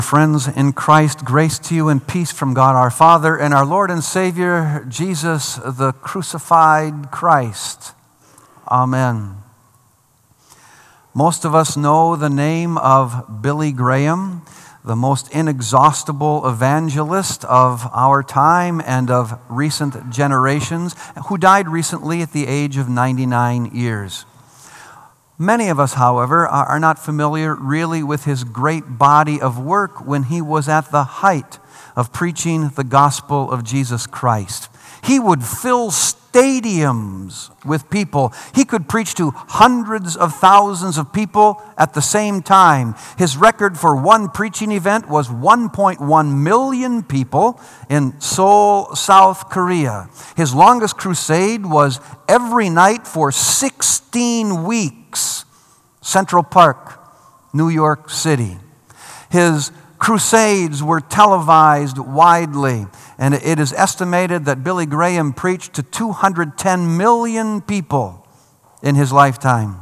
Friends in Christ, grace to you and peace from God our Father and our Lord and Savior, Jesus, the crucified Christ. Amen. Most of us know the name of Billy Graham, the most inexhaustible evangelist of our time and of recent generations, who died recently at the age of 99 years. Many of us, however, are not familiar really with his great body of work when he was at the height of preaching the gospel of Jesus Christ. He would fill stadiums with people. He could preach to hundreds of thousands of people at the same time. His record for one preaching event was 1.1 million people in Seoul, South Korea. His longest crusade was every night for 16 weeks, Central Park, New York City. His crusades were televised widely, and it is estimated that Billy Graham preached to 210 million people in his lifetime.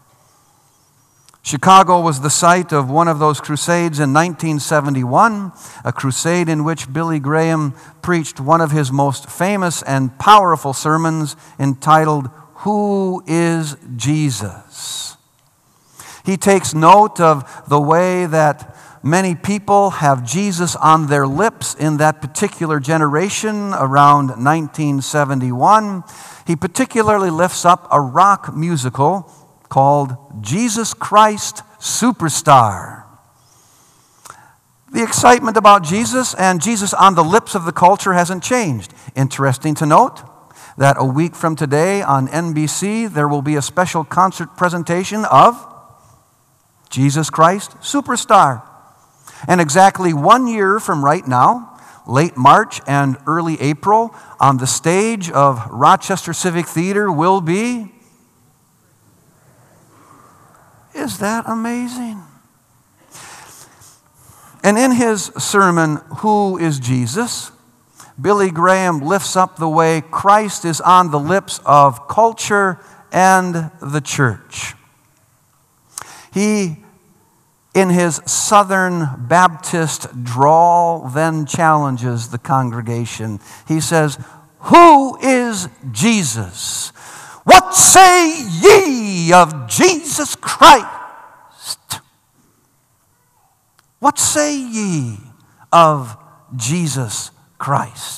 Chicago was the site of one of those crusades in 1971, a crusade in which Billy Graham preached one of his most famous and powerful sermons entitled, "Who is Jesus?" He takes note of the way that many people have Jesus on their lips in that particular generation around 1971. He particularly lifts up a rock musical called Jesus Christ Superstar. The excitement about Jesus and Jesus on the lips of the culture hasn't changed. Interesting to note that a week from today on NBC, there will be a special concert presentation of Jesus Christ Superstar. And exactly 1 year from right now, late March and early April, on the stage of Rochester Civic Theater will be... Is that amazing? And in his sermon, "Who is Jesus?", Billy Graham lifts up the way Christ is on the lips of culture and the church. He, in his Southern Baptist drawl, then challenges the congregation. He says, "Who is Jesus? What say ye of Jesus Christ? What say ye of Jesus Christ?"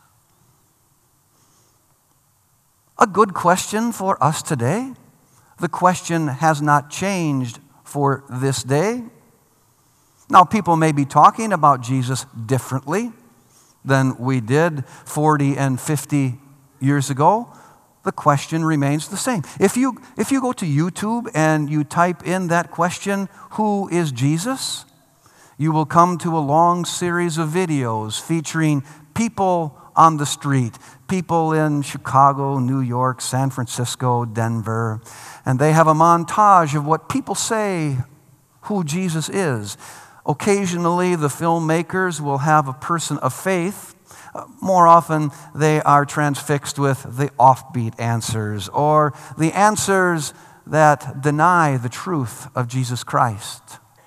A good question for us today. The question has not changed for this day. Now, people may be talking about Jesus differently than we did 40 and 50 years ago. The question remains the same. If you go to YouTube and you type in that question, "Who is Jesus?" you will come to a long series of videos featuring people on the street, people in Chicago, New York, San Francisco, Denver, and they have a montage of what people say who Jesus is. Occasionally, the filmmakers will have a person of faith. More often, they are transfixed with the offbeat answers or the answers that deny the truth of Jesus Christ.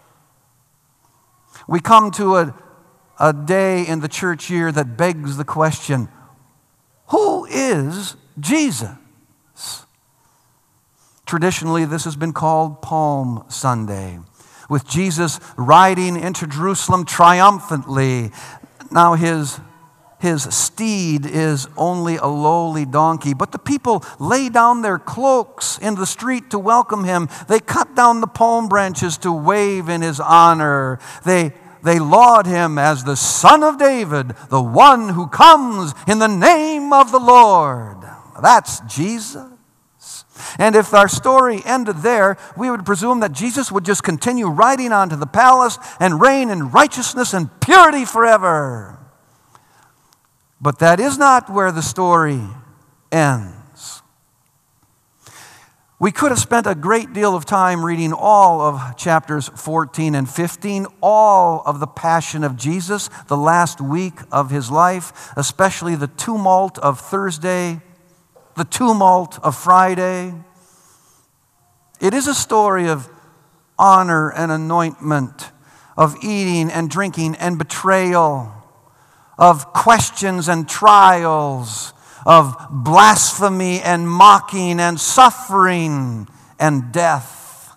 We come to a day in the church year that begs the question, who is Jesus? Traditionally, this has been called Palm Sunday, with Jesus riding into Jerusalem triumphantly. Now his steed is only a lowly donkey, but the people lay down their cloaks in the street to welcome him. They cut down the palm branches to wave in his honor. They laud him as the Son of David, the one who comes in the name of the Lord. That's Jesus. And if our story ended there, we would presume that Jesus would just continue riding on to the palace and reign in righteousness and purity forever. But that is not where the story ends. We could have spent a great deal of time reading all of chapters 14 and 15, all of the passion of Jesus, the last week of his life, especially the tumult of Thursday, the tumult of Friday. It is a story of honor and anointment, of eating and drinking and betrayal, of questions and trials, of blasphemy and mocking and suffering and death.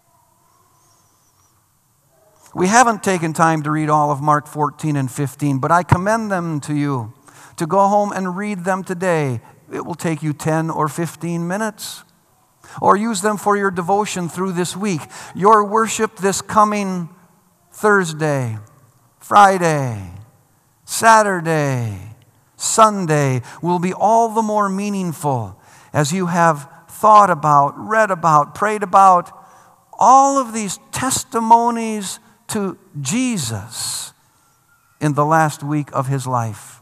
We haven't taken time to read all of Mark 14 and 15, but I commend them to you to go home and read them today. It will take you 10 or 15 minutes. Or use them for your devotion through this week. Your worship this coming Thursday, Friday, Saturday, Sunday will be all the more meaningful as you have thought about, read about, prayed about all of these testimonies to Jesus in the last week of his life.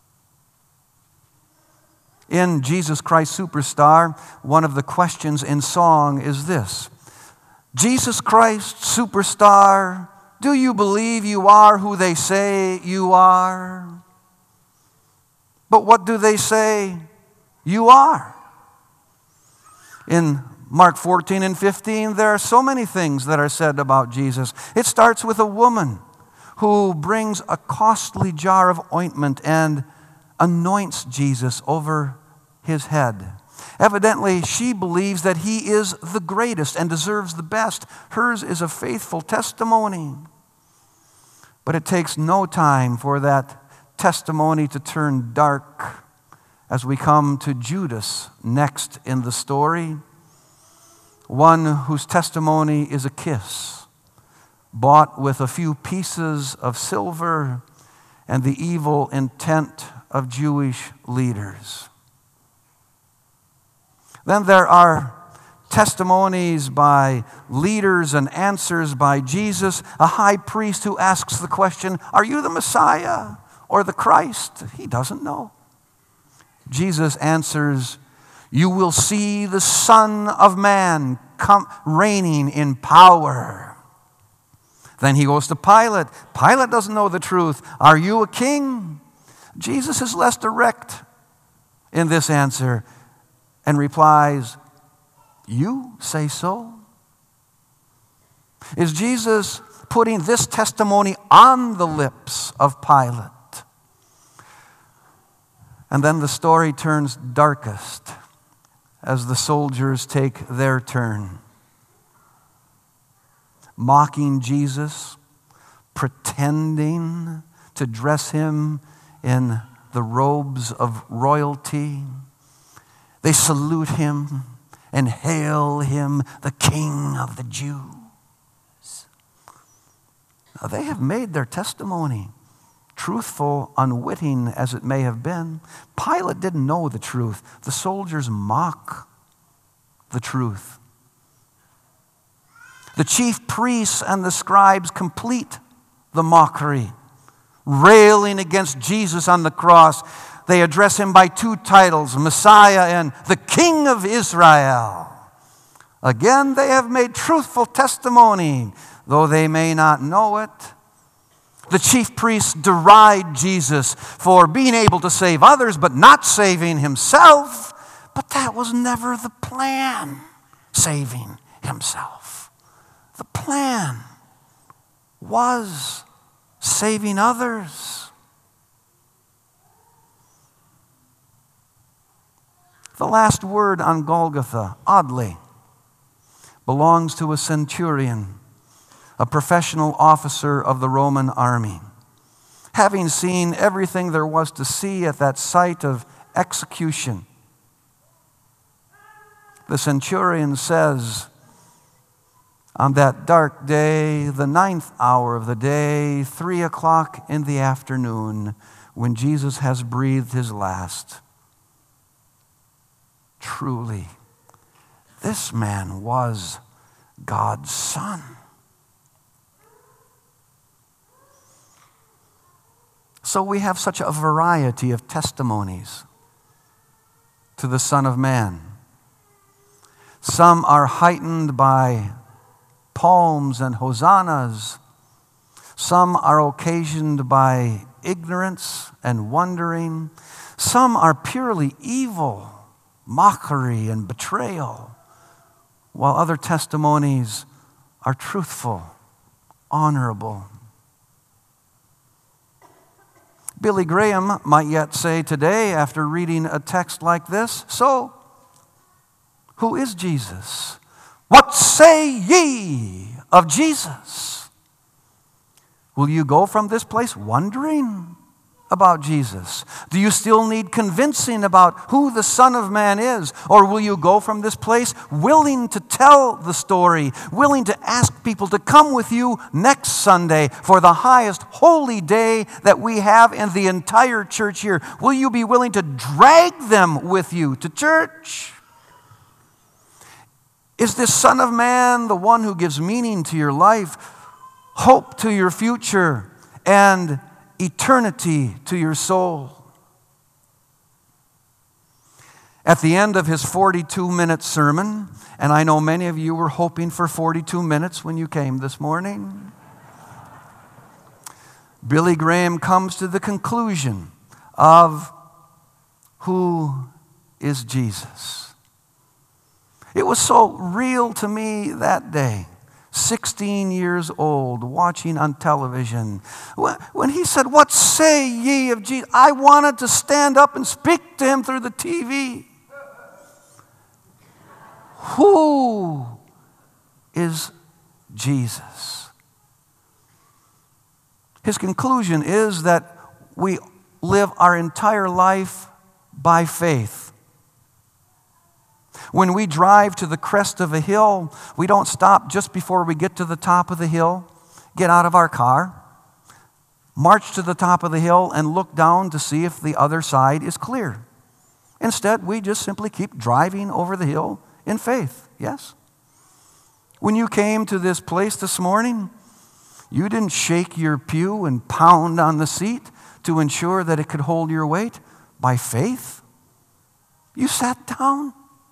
In Jesus Christ Superstar, one of the questions in song is this: Jesus Christ Superstar, do you believe you are who they say you are? But what do they say you are? In Mark 14 and 15, there are so many things that are said about Jesus. It starts with a woman who brings a costly jar of ointment and anoints Jesus over his head. Evidently, she believes that he is the greatest and deserves the best. Hers is a faithful testimony. But it takes no time for that testimony to turn dark as we come to Judas next in the story. One whose testimony is a kiss, bought with a few pieces of silver and the evil intent of Jewish leaders. Then there are testimonies by leaders and answers by Jesus, a high priest who asks the question, are you the Messiah or the Christ? He doesn't know. Jesus answers, you will see the Son of Man come reigning in power. Then he goes to Pilate. Pilate doesn't know the truth. Are you a king? Jesus is less direct in this answer and replies, you say so? Is Jesus putting this testimony on the lips of Pilate? And then the story turns darkest as the soldiers take their turn. Mocking Jesus, pretending to dress him in the robes of royalty. They salute him and hail him the King of the Jews. Now, they have made their testimony, truthful, unwitting as it may have been. Pilate didn't know the truth. The soldiers mock the truth. The chief priests and the scribes complete the mockery, railing against Jesus on the cross. They address him by two titles, Messiah and the King of Israel. Again, they have made truthful testimony, though they may not know it. The chief priests deride Jesus for being able to save others, but not saving himself. But that was never the plan, saving himself. The plan was saving others. The last word on Golgotha, oddly, belongs to a centurion, a professional officer of the Roman army. Having seen everything there was to see at that site of execution, the centurion says, on that dark day, the 9th hour of the day, 3 o'clock in the afternoon, when Jesus has breathed his last, truly, this man was God's Son. So we have such a variety of testimonies to the Son of Man. Some are heightened by palms and hosannas. Some are occasioned by ignorance and wondering. Some are purely evil, mockery and betrayal, while other testimonies are truthful, honorable, Billy Graham might yet say today, after reading a text like this, so, who is Jesus? What say ye of Jesus? Will you go from this place wondering about Jesus? Do you still need convincing about who the Son of Man is? Or will you go from this place willing to tell the story, willing to ask people to come with you next Sunday for the highest holy day that we have in the entire church year? Will you be willing to drag them with you to church? Is this Son of Man the one who gives meaning to your life, hope to your future, and eternity to your soul? At the end of his 42-minute sermon, and I know many of you were hoping for 42 minutes when you came this morning, Billy Graham comes to the conclusion of who is Jesus. It was so real to me that day, 16 years old, watching on television. When he said, what say ye of Jesus? I wanted to stand up and speak to him through the TV. Who is Jesus? His conclusion is that we live our entire life by faith. When we drive to the crest of a hill, we don't stop just before we get to the top of the hill, get out of our car, march to the top of the hill, and look down to see if the other side is clear. Instead, we just simply keep driving over the hill in faith, yes? When you came to this place this morning, you didn't shake your pew and pound on the seat to ensure that it could hold your weight. By faith, you sat down.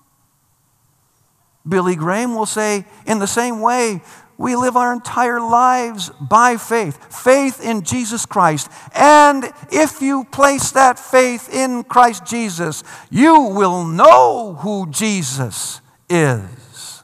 Billy Graham will say, in the same way, we live our entire lives by faith. Faith in Jesus Christ. And if you place that faith in Christ Jesus, you will know who Jesus is.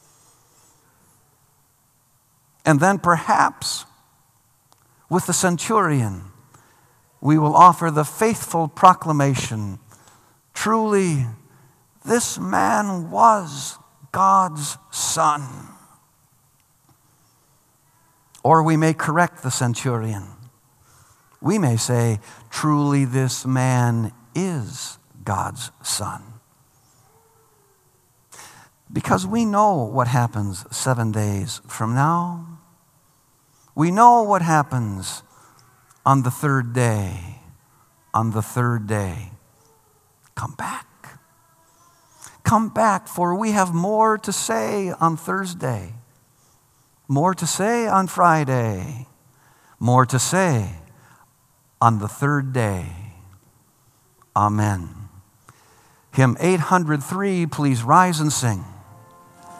And then perhaps, with the centurion, we will offer the faithful proclamation, truly, this man was God's Son. Or we may correct the centurion. We may say, truly this man is God's Son. Because we know what happens 7 days from now. We know what happens on the third day. On the third day, come back. Come back, for we have more to say on Thursday, more to say on Friday, more to say on the third day. Amen. Hymn 803, please rise and sing.